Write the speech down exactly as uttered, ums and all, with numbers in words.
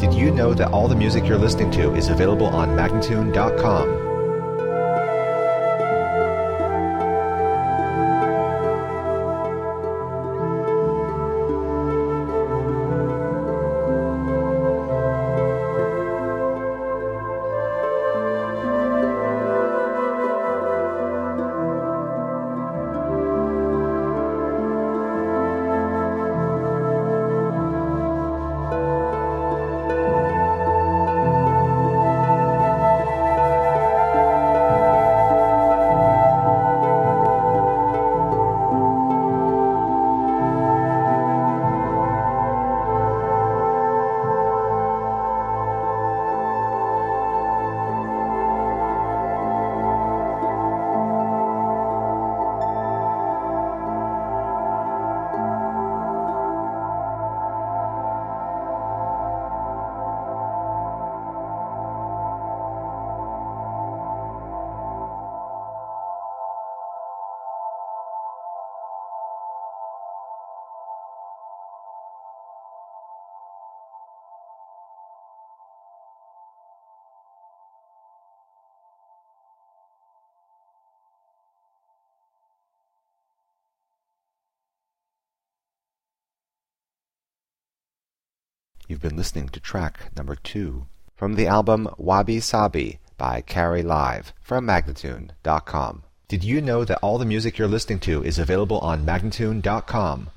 Did you know that all the music you're listening to is available on Magnatune dot com? You've been listening to track number two from the album Wabi Sabi by Carrie Live from Magnatune dot com. Did you know that all the music you're listening to is available on Magnatune dot com?